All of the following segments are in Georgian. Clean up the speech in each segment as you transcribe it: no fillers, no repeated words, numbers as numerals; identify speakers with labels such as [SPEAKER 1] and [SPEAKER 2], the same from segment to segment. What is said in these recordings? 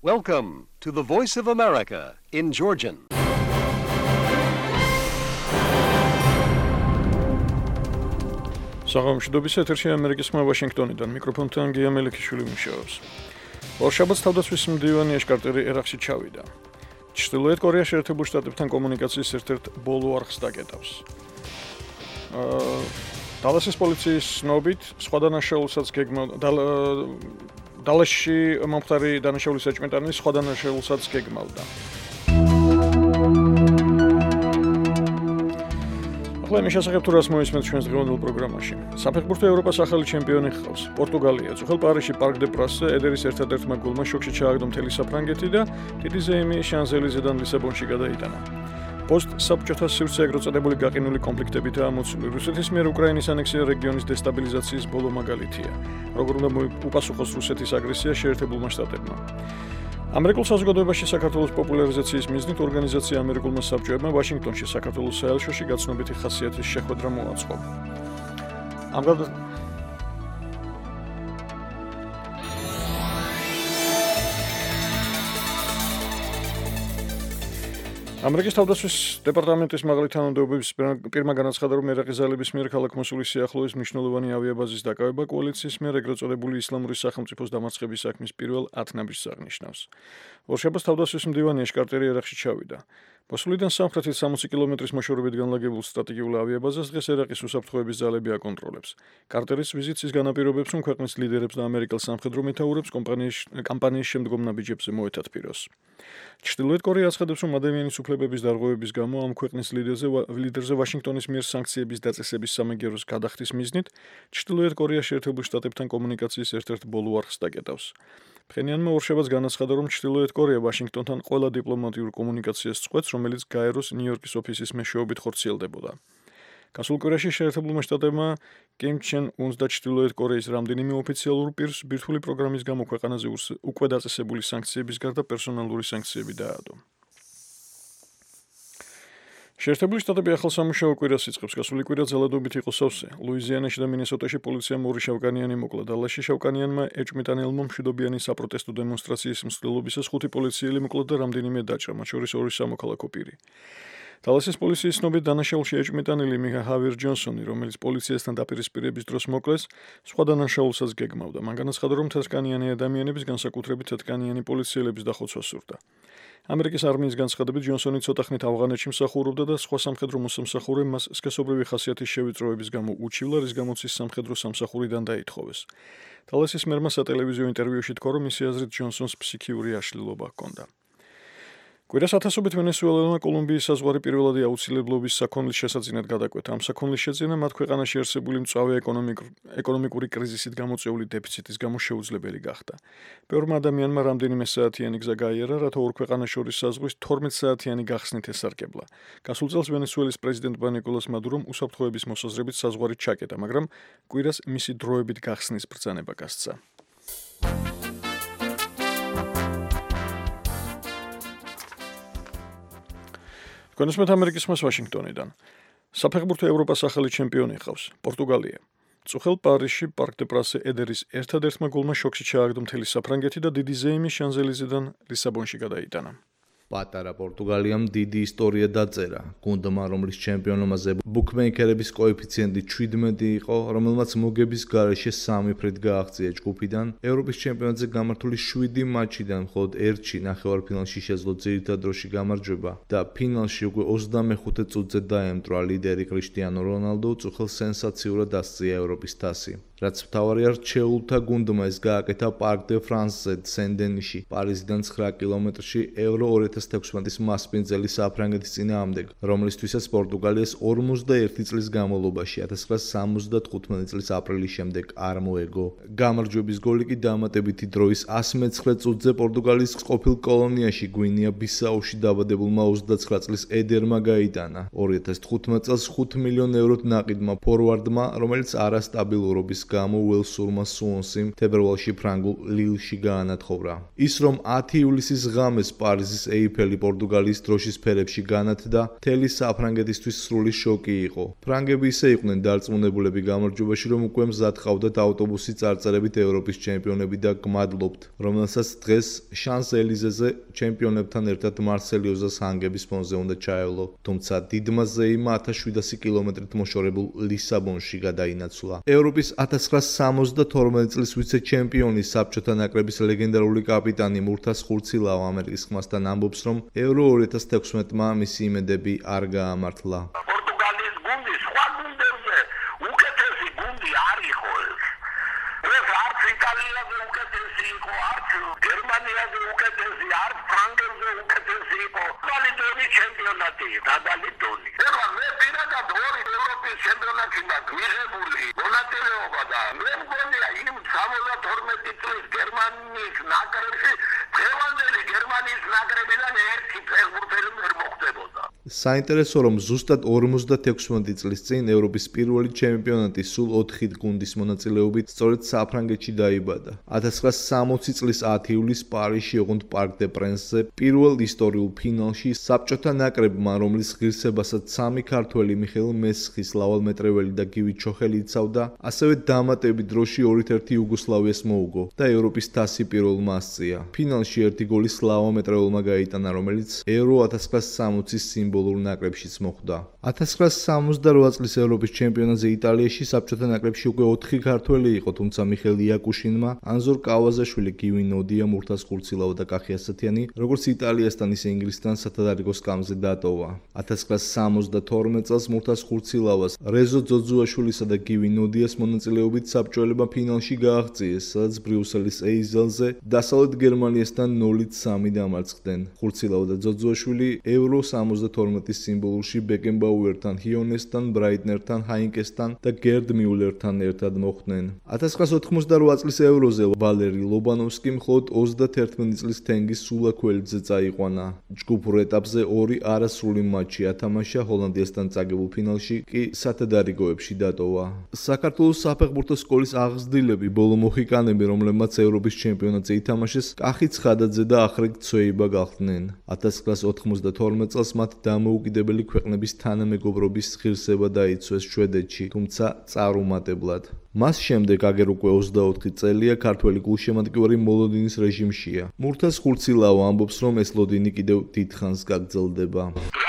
[SPEAKER 1] Welcome to the Voice of America in Georgian.
[SPEAKER 2] საღამოშიდობის ეთერში ამერიკის ხმა ვაშინგტონიდან მიკროფონთან გია მელიქიშვილი მუშაობს. ორშაბათს თავდაცვის მდივანი ეშკარტერი ერაყში ჩავიდა. ჩრდილოეთ კორეა შეერთებულ შტატებთან კომუნიკაციის ერთ-ერთ ბოლო არხს დაკეტავს. დალასის პოლიციის ცნობით სხვა დანაშაულსაც დალასში მომხდარი დანაშაულის ეჭვმიტანილი სხვა დანაშაულსაც გეგმავდა. ახლა იმის შესახებ თუ რას მოისმენთ ჩვენს დღევანდელ პროგრამაში. საფეხბურთო ევროპას ახალი ჩემპიონი ჰყავს. პორტუგალია წუხელ პარიზში პარკ დე პრასზე ედერის ერთადერთმა გოლმა შოქში ჩააგდო მთელი საფრანგეთი და დიდი ზეიმი შანზელიზედან ლისაბონში გადაიტანა. პოსტ-საბჭოთა სივრცე ეგრეთ წოდებული გაყინული კონფლიქტებითაა მოცული. რუსეთის მიერ უკრაინის ანექსია რეგიონის დესტაბილიზაციის ბოლო მაგალითია. როგორ უნდა უპასუხოს რუსეთის აგრესია შეერთებულმა შტატებმა. ამერიკულ საზოგადოებაში საქართველოს პოპულარიზაციის მიზნით ორგანიზაცია ამერიკულმა საბჭოებმა ვაშინგტონში საქართველოს საელჩოში გაცნობიტი ხასიათის შეხვედრა მოაწყო. ამერიკის თავდაცვის დეპარტამენტის მაღალი თანამდებობის პირმა განაცხადა, რომ ერაყის ძალების მიერ ქალაქ მოსულის სიახლოვეს მნიშვნელოვანი ავიაბაზის დაკავება კოალიციის მიერ ეგრეთ წოდებული ისლამური სახელმწიფოს დამარცხების საქმის პირველ 10 ნაბიჯს აღნიშნავს. ორშაბათს თავდაცვის მდივანი ეშკარტერი ერაყში ჩავიდა. მოსულიდან სამხრეთით 60 კილომეტრის მოშორებით განლაგებულ სტრატეგიულ ავიაბაზას დღეს ერაყის უსაფრთხოების ძალები აკონტროლებს. კარტერის ვიზიტს ის განაპირობებს, რომ ქვეყნის ლიდერებს და ამერიკელ სამხედრო მეთაურებს კამპანიის შემდგომ ნაბიჯებზე მოეთათბიროს. ჩრდილოეთ კორეა აცხადებს, რომ ადამიანის უფლებების დარღვევების გამო ამ ქვეყნის ლიდერზე ვაშინგტონის მიერ სანქციების დაწესების სამაგიეროს გადახდის მიზნით ჩრდილოეთ კორეას შეერთებულ შტატებთან კომუნიკაციის ერთ-ერთ ბოლო არხს დაკეტავს. ფხენიანმა ორშაბათს განაცხადა, რომ ჩრდილოეთ კორეა ვაშინგტონთან ყველა დიპლომატიურ კომუნიკაციას წყვეტს, რომელიც გაეროს ნიუ-იორკის ოფისის მეშვეობით ხორციელდებოდა. გასულ კვირაში შეერთებულმა შტატებმა კიმ ჩენ უნს და ჩრდილოეთ კორეის რამდენიმე ოფიციალურ პირს ბირთვული პროგრამის გამო ქვეყანაზე უკვე დაწესებული სანქციების გარდა პერსონალური სანქციები დაადო. შეერთებული შტატები ახალ სამუშაო კვირას იწყებს. გასული კვირა ძალადობით იყო სავსე. ლუიზიანაში და მინესოტაში პოლიციამ ორი შავკანიანი მოკლა. დალასში შავკანიანმა ეჭვმიტანელმა მშვიდობიანი საპროტესტო დემონსტრაციის მსვლელობისას 5 პოლიციელი მოკლა და რამდენიმე დაჭრა, მათ შორის ორი სამოქალაქო პირი. დალასის პოლიციის ცნობით დანაშაულში ეჭვმიტანილი მიხა ჰავერ ჯონსონი, რომელიც პოლიციასთან დაპირისპირების დროს მოკლეს, სხვა დანაშაულსაც გეგმავდა. მან განაცხადა, რომ თეთრკანიანი ადამიანების, განსაკუთრებით თეთრკანიანი პოლიციელების დახოცვა სურდა. ამერიკის არმიის განცხადებით ჯონსონი ცოტა ხნით ავღანეთში მსახურობდა და სხვა სამხედრო მოსამსახურემ მას სქესობრივი ხასიათის შევიწროების გამო უჩივლა, რის გამოც ის სამხედრო სამსახურიდან დაითხოვეს. დალასის მერმა სატელევიზიო ინტერვიუში თქვა, რომ მისი აზრით ჯონსონს ფსიქიური აშლილობა ჰქონდა. კვირას ათასობით ვენესუელელმა კოლუმბიის საზღვარი პირველადი აუცილებლობის საქონლის შესაძინად გადაკვეთა. ამ საქონლის შეძენა მათ ქვეყანაში არსებული მწვავე ეკონომიკური კრიზისით გამოწვეული დეფიციტის გამო შეუძლებელი გახდა. ბევრმა ადამიანმა რამდენიმე საათიანი გზა გაიარა, რათა ორ ქვეყანას შორის საზღვრის 12 საათიანი გახსნით ესარგებლა. გასულ წელს ვენესუელის პრეზიდენტმა ნიკოლას მადურომ უსაფრთხოების მოსაზრებით საზღვარი ჩაკეტა, მაგრამ კვირას მისი დროებით გახსნის ბრძანება გასცა. კონსმეთ ამერიკის ხმას ვაშინგტონიდან. საფეხბურთო ევროპას ახალი ჩემპიონი ჰყავს. პორტუგალია. წუხელ პარიზში პარკ დე პრასზე ედერის ერთადერთმა გოლმა შოქში ჩააგდო მთელი საფრანგეთი და დიდი ზეიმი შანზელიზედან ლისაბონში გადაიტანა.
[SPEAKER 3] პატარა პორტუგალიამ დიდი ისტორია დაწერა. გუნდმა, რომლის ჩემპიონობაზე ბუქმეიკერების კოეფიციენტი 17 იყო, რომელმაც მოგების გარეშე 3 ფრით გააღწია ჯგუფიდან, ევროპის ჩემპიონატზე გამართული 7 მატჩიდან მხოლოდ ერთში ნახევარფინალში შეძლო ძირითად დროში გამარჯვება და ფინალში უკვე 25 წუთზე დაემტრა ლიდერი კრისტიანო რონალდო, წუხელ სენსაციურად დასწია ევროპის თასი. რაც მთავარია რჩეულთა გუნდმა ის გააკეთა პარკ დე ფრანსზე სენ-დენიში, პარიზიდან 9 კილომეტრში ევრო 2016-ის მასპინძელი საფრანგეთის წინააღმდეგ, რომლისთვისაც პორტუგალიას 51 წლის განმავლობაში 1975 წლის აპრილის შემდეგ არ მოეგო. გამარჯვების გოლი კი დამატებითი დროის 119 წუთზე პორტუგალიის ყოფილ კოლონიაში გვინეა-ბისაუში დაბადებულმა 29 წლის ედერმა გაიტანა. 2015 წელს 5 მილიონ ევროთ ნაყიდმა ფორვარდმა, რომელიც არასტაბილურობის გამო უელსურმა სუონსიმ თებერვალში ფრანგულ ლილში გაანათხოვრა. ის რომ 10 ივლისის ღამეს პარიზის ეიფელი პორტუგალიის დროშის ფერებში განათდა, მთელი საფრანგეთისთვის სრული შოკი იყო. ფრანგები ისე იყვნენ დარწმუნებულები გამარჯვებაში, რომ უკვე მზად ჰყავდათ ავტობუსი წარწერებით ევროპის ჩემპიონები და გმადლობთ, რომელსაც დღეს შანს-ელიზეზე ჩემპიონებთან ერთად მარსელიოზას ჰანგების ფონზე უნდა ჩაევლო. თუმცა დიდმა ზეიმმა 1700 კილომეტრით მოშორებულ ლისაბონში გადაინაცვლა. ევროპის 1972 წლის ვიცე-ჩემპიონი საბჭოთა ნაკრების ლეგენდარული კაპიტანი მურთაზ ხურცილავა ამერიკის ხმასთან ამბობს, რომ ევრო 2016-მა მისი იმედები არ გაამართლა.
[SPEAKER 4] პორტუგალიის გუნდი სხვა გუნდებზე უკეთესი გუნდი არ იყო ეს. ეს არც იტალიაზე უკეთესი იყო, არც გერმანიაზე უკეთესი, არც ფრანგებზე უკეთესი იყო. დაბალი დონის ჩემპიონატი, დაბალი დონი. ეხლა მე პირადად ორი ევროპის ჩემპიონატში მიღებული მონაწილეობა და მე მგონია იმ 72 წლის გერმანიის ნაკრებში დღევანდელი გერმანიის ნაკრებიდან ერთი ფეხბურთელი ვერ მოხდებოდა.
[SPEAKER 3] საინტერესო რომ ზუსტად 56 წლის წინ ევროპის პირველი ჩემპიონატი სულ 4 გუნდის მონაწილეობით სწორედ საფრანგეთში დაიბადა. 1960 წლის 10 ივლისს პარიზში ოღონდ პარკ დე პრენსზე პირველ ისტორიულ ფინალში საბჭოთა ნაკრებმა, რომლის ღირსებასაც 3 ქართველი მიხეილ მესხის, ლავალ მეტრეველი და გივი ჩოხელი იცავდა, ასევე დამატებით დროში 2-1 იუგოსლავიას მოუგო და ევროპის თასი პირველმა ასწია. ფინალში ერთი გოლი სლავა მეტრეველმა გაიტანა, რომელიც ევრო 1960-ის სიმბოლურ ნაკრებშიც მოხვდა. 1968 წლის ევროპის ჩემპიონატზე იტალიაში საბჭოთა ნაკრებში უკვე 4 ქართველი იყო, თუმცა მიხეილ იაკუშინმა, ანზორ კავაზაშვილი, გივი ნოდია, მურთაზ ხურცილავა და კახი ასათიანი, როგორც იტალიასთან ისე ინგლისთან სათადარიგო სკამზე დატოვა. 1972 წელს მურთაზ ხურცილავას, რეზო ძოძუაშვილისა და გივი ნოდიას მონაწილეობით საბჭოელებმა ფინალში გააღწიეს, სადაც ბრიუსელის ეიზელზე დასავლეთ გერმანიასთან 0-3 დამარცხდნენ. ხურცილავა და ძოძუაშვილი ევრო 72-ის სიმბოლურში ბეკენბაუერთან, ჰიონესთან, ბრაიტნერთან, ჰაინკესთან და გერდ მიულერთან ერთად მოხვდნენ. 1988 წლის ევროზე ვალერი ლობანოვსკი მხოლოდ 31 წლის თენგის სულაქველიძე წაიყვანა. ჯგუფურ ეტაპზე 2 არასრული მატჩი ათამაშა, ჰოლანდიასთან წაგებულ ფინალში კი სათადარიგოებში დატოვა. საქართველოს საფეხბურთო სკოლის აღზრდილები, ბოლო მოხიკანები, რომლებმაც ევროპის ჩემპიონატზე ითამაშეს, კახი ცხადაძე და ახრიკ ცვეიბა გახდნენ. 1992 წელს მათ დამოუკიდებელი ქვეყნების თანამეგობრობის ღირსება დაიცვეს შვედეთში, თუმცა წარუმატებლად. მას შემდეგ აგერ უკვე 24 წელია ქართველი გულშემატკივარი მოლოდინის რეჟიმშია. მურთაზ ხურცილავა ამბობს, რომ ეს ლოდინი კიდევ დიდხანს გაგრძელდება.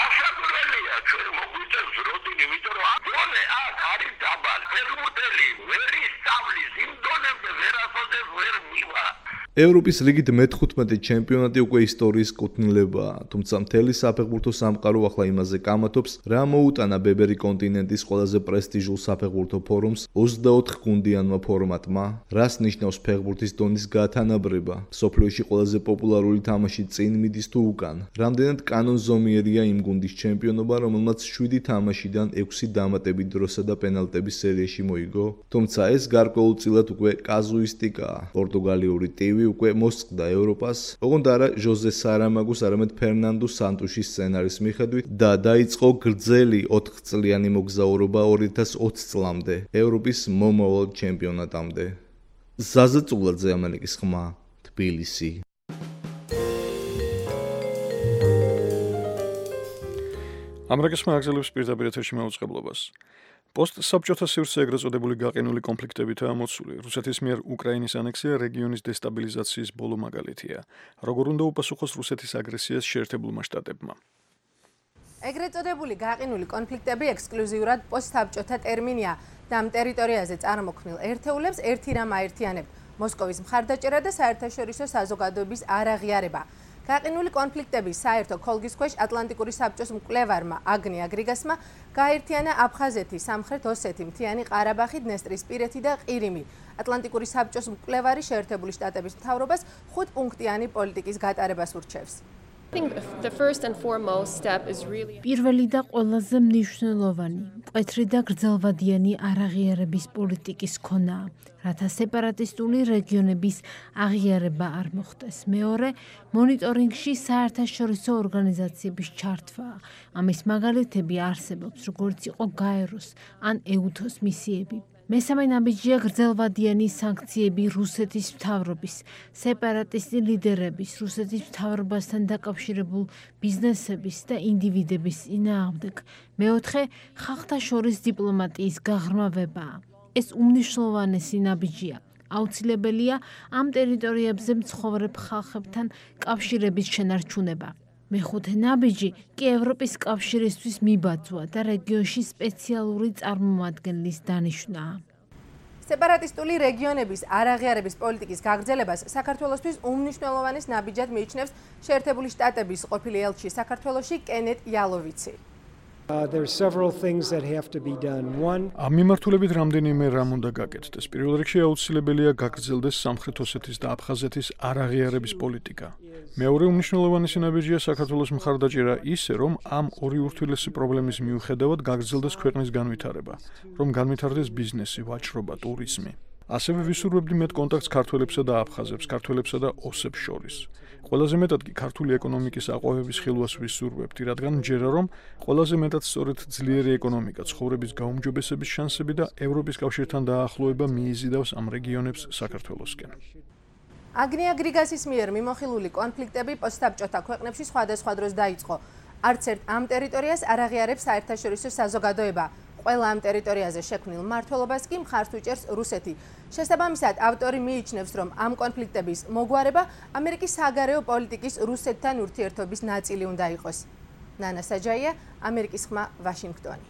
[SPEAKER 3] ევროპის ლიგით მე-15 ჩემპიონატი უკვე ისტორიის კუთვნილებაა, თუმცა მთელი საფეხბურთო სამყარო ახლა იმაზე კამათობს, რა მოუტანა ბებერი კონტინენტის ყველაზე პრესტიჟულ საფეხბურთო ფორუმს 24 გუნდიანმა ფორმატმა, რას ნიშნავს ფეხბურთის დონის გათანაბრება, მსოფლიოში ყველაზე პოპულარული თამაში წინ მიდის თუ უკან, რამდენად კანონზომიერია იმ გუნდის ჩემპიონობა, რომელმაც 7 თამაშიდან 6 დამატებით დროსა და პენალტების სერიაში მოიგო, თუმცა ეს გარკვეულწილად უკვე კაზუისტიკაა. პორტუგალიური ტივი უკვე მოსწყდა ევროპას, ოღონდ არა ჟოზე სარამაგუს, არამედ ფერნანდო სანტუშის სცენარის მიხედვით და დაიწყო გრძელი 4 წლიანი მოგზაურობა 2020 წლამდე, ევროპის მომავალ ჩემპიონატამდე. ზაზა წულაძე, ამერიკის ხმა, თბილისი.
[SPEAKER 2] ამერიკის ხმა აგზელებს პირდაპირ ეთერში მაუწყებლობას. პოსტსაბჭოთა სივრცე ეგრეთ წოდებული გაყინული კონფლიქტებითაა მოცული. რუსეთის მიერ უკრაინის ანექსია რეგიონის დესტაბილიზაციის ბოლო მაგალითია. როგორ უნდა უპასუხოს რუსეთის აგრესიას შეერთებულმა შტატებმა?
[SPEAKER 5] ეგრეთ წოდებული გაყინული კონფლიქტები ექსკლუზიურად პოსტსაბჭოთა ტერმინია და ამ ტერიტორიაზე წარმოქმნილ ერთეულებს ერთი რამ აერთიანებთ: მოსკოვის მხარდაჭერა და საერთაშორისო საზოგადოების არაღიარება. გაყინული კონფლიქტები საერთო ქოლგის ქვეშ ატლანტიკური საბჭოს მკვლევარმა აგნი აგრიგასმა გააერთიანა აფხაზეთი, სამხრეთ ოსეთი, მთიანი ყარაბაღი, დნესტრისპირეთი და ყირიმი. ატლანტიკური საბჭოს მკვლევარი შეერთებული შტატების მთავრობას 5 პუნქტიანი პოლიტიკის გატარებას ურჩევს.
[SPEAKER 6] პირველი და ყველაზე მნიშვნელოვანი, მკვეთრი და გრძელვადიანი არაღიარების პოლიტიკის ქონაა, რათა სეპარატისტული რეგიონების აღიარება არ მოხდეს. მეორე, მონიტორინგში საერთაშორისო ორგანიზაციების ჩართვაა. ამის მაგალითები არსებობს, როგორც იყო გაეროს ან ეუთოს მისიები. მესამე ნაბიჯია გრძელვადიანი სანქციები რუსეთის მთავრობის, სეპარატისტი ლიდერების, რუსეთის მთავრობასთან დაკავშირებულ ბიზნესების და ინდივიდების წინააღმდეგ. მეოთხე, ხალხთა შორის დიპლომატიის გაღრმავება. ეს უმნიშვნელოვანესი ნაბიჯია. აუცილებელია ამ ტერიტორიებზე მცხოვრებ ხალხებთან კავშირების შენარჩუნება. მეხუთე ნაბიჯი კი ევროპის კავშირისთვის მიბაძვა და რეგიონში სპეციალური წარმომადგენლის დანიშვნაა.
[SPEAKER 5] სეპარატისტული რეგიონების არაღიარების პოლიტიკის გაგრძელებას საქართველოსთვის უმნიშვნელოვანეს ნაბიჯად მიიჩნევს შეერთებული შტატების ყოფილი ელჩი საქართველოში კენეტ იალოვიცი.
[SPEAKER 7] There are several things that have to be done. One,
[SPEAKER 2] ამ მიმართულებით რამდენიმე რამ უნდა გაკეთდეს. პირველ რიგში აუცილებელია გაგრძელდეს სამხრეთ ოსეთის და აფხაზეთის არაღიარების პოლიტიკა. მეორე უმნიშვნელოვანესი ნაბიჯია საქართველოს მხარდაჭერა ისე, რომ ამ ორი ურთულესი პრობლემის მიუხედავად გაგრძელდეს ქვეყნის განვითარება, რომ განვითარდეს ბიზნესი, ვაჭრობა, ტურიზმი. ასევე ვისურვებდი მეტ კონტაქტს ქართველებსა და აფხაზებს, ქართველებსა და ოსებს შორის. ყველაზე მეტად კი ქართული ეკონომიკის აყვავების ხილვას ვისურვებდი, რადგან მჯერა რომ ყველაზე მეტად სწორედ ძლიერი ეკონომიკა, ცხოვრების გაუმჯობესების შანსები და ევროპის კავშირთან დაახლოება მიიზიდავს ამ რეგიონებს საქართველოსკენ.
[SPEAKER 5] აგნია გრიგასის მიერ მიმოხილული კონფლიქტები პოსტსაბჭოთა ქვეყნებში სხვადასხვა დროს დაიწყო. არც ერთ ამ ტერიტორიას არ აღიარებს საერთაშორისო საზოგადოება. ყველა ამ ტერიტორიაზე შექმნილ მმართველობას კი მხარს უჭერს რუსეთი. შესაბამისად, ავტორი მიიჩნევს, რომ ამ კონფლიქტების მოგვარება ამერიკის საგარეო პოლიტიკის რუსეთთან ურთიერთობის ნაწილი უნდა იყოს. ნანა საჯაია, ამერიკის ხმა, ვაშინგტონი.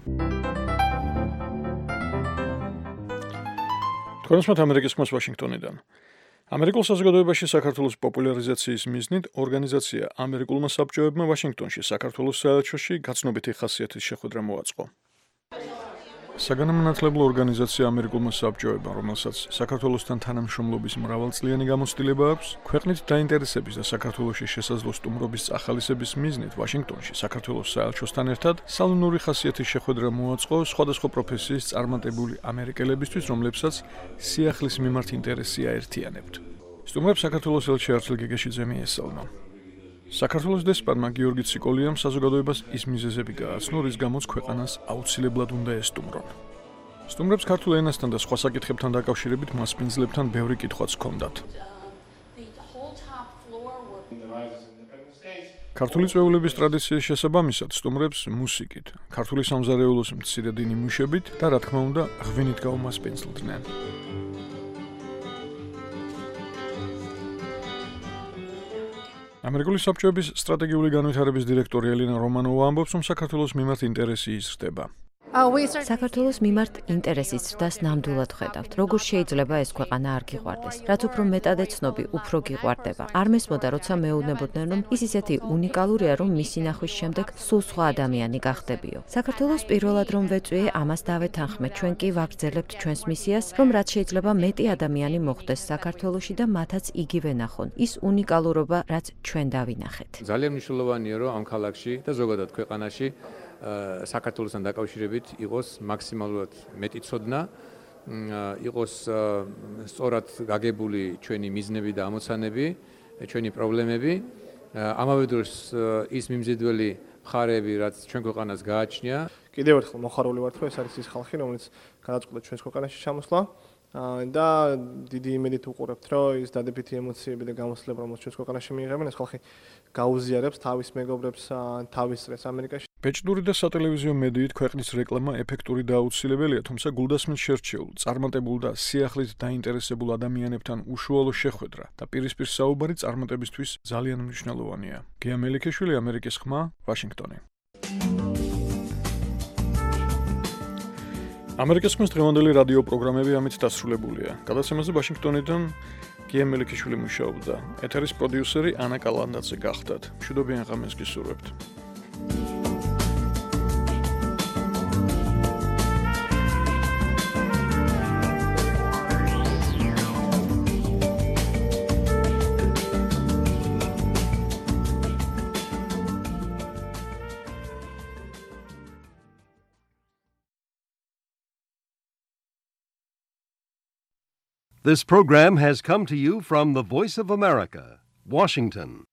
[SPEAKER 2] თქვენს ამერიკის ხმას ვაშინგტონიდან. ამერიკულ საზოგადოებაში საქართველოს პოპულარიზაციის მიზნით ორგანიზაცია ამერიკულმა საბჭოებმა ვაშინგტონში საქართველოს საელჩოში გაცნობითი ხასიათის შეხვედრა მოაწყო. საგანმანათლებლო ორგანიზაცია ამერიკულმა საბჭოებმა, რომელსაც საქართველოსთან თანამშრომლობის მრავალწლიანი გამოცდილება აქვს, ქვეყნით დაინტერესების და საქართველოში შესაძლო სტუმრობის წახალისების მიზნით ვაშინგტონში საქართველოს საელჩოსთან ერთად სალონური ხასიათის შეხვედრა მოაწყო სხვადასხვა პროფესიის წარმატებული ამერიკელებისთვის, რომლებსაც სიახლის მიმართ ინტერესი აერთიანებთ. სტუმრებს საქართველოს ელჩი არჩილ გეგეშიძე მიესალმა. საქართველოს დესპანმა გიორგი ციკოლიამ საზოგადოებას ის მიზეზები გააცნო, რის გამოც ქვეყანას აუცილებლად უნდა ესტუმრონ. სტუმრებს ქართულ ენასთან და სხვა საკითხებთან დაკავშირებით მასპინძლებთან ბევრი კითხვაც ჰქონდათ. ქართული წვეულების ტრადიციის შესაბამისად სტუმრებს მუსიკით, ქართული სამზარეულოს მცირედი ნიმუშებით და რა თქმა უნდა, ღვინით გაუმასპინძლდნენ. ამერიკული საბჭოების სტრატეგიული განვითარების დირექტორი ელინა რომანოვა ამბობს, რომ საქართველოს მიმართ ინტერესი იზრდება.
[SPEAKER 8] საქართველოს მიმართ ინტერესის ზრდას ნამდვილად ხედავთ. როგორ შეიძლება ეს ქვეყანა არ გიყვარდეს? რაც უფრო მეტად ეცნობი, უფრო გიყვარდება. არ მესმოდა, როცა მეუბნებოდნენ, რომ ის ისეთი უნიკალურია, რომ მისი ნახვის შემდეგ სულ სხვა ადამიანი გახდებიო. საქართველოს პირველად რომ ვეწვიე, ამას დავეთანხმე. ჩვენ კი ვაგრძელებთ ჩვენს მისიას, რომ რაც შეიძლება მეტი ადამიანი მოხვდეს საქართველოში და მათაც იგივე ნახონ. ის უნიკალურობა, რაც ჩვენ დავინახეთ.
[SPEAKER 9] ძალიან მნიშვნელოვანია, რომ ამ ქალაქში და ზოგადად ქვეყანაში საქართველოსთან დაკავშირებით იყოს მაქსიმალურად მეტი ცოდნა, იყოს სწორად გაგებული ჩვენი მიზნები და ამოცანები, ჩვენი პრობლემები. ამავე დროს ის მიმზიდველი მხარეები, რაც ჩვენ ქვეყანას გააჩნია.
[SPEAKER 10] კიდევ ერთხელ მოხარული ვართ, რომ ეს არის ის ხალხი, რომელიც გადაწყვეტა ჩვენს ქვეყანაში ჩამოსვლა და დიდი იმედით უყურებთ, რომ ის დადებითი ემოციები და გამოსვლები, რომელიც ჩვენს ქვეყანაში მიიღებენ, ეს ხალხი გაუზიარებს თავის მეგობრებს, თავის წრეს ამერიკაში.
[SPEAKER 2] ბეჭდური და სატელევიზიო მედიით ქვეყნის რეკლამა ეფექტური და აუცილებელია, თუმცა გულდასმით შერჩეულ, წარმატებულ და სიახლით დაინტერესებულ ადამიანებთან უშუალო შეხვედრა და პირისპირ საუბარი წარმატებისთვის ძალიან მნიშვნელოვანია. გია მელიქიშვილი, ამერიკის ხმა, ვაშინგტონი. ამერიკის ხმის დღევანდელი რადიო პროგრამები ამით დასრულებულია. გადაცემაზე ვაშინგტონიდან გია მელიქიშვილი მუშაობდა. ეთერის პროდიუსერი ანა კალანდაძე გახდათ. მშვიდობიან ღამეს გისურვებთ.
[SPEAKER 1] This program has come to you from the Voice of America, Washington.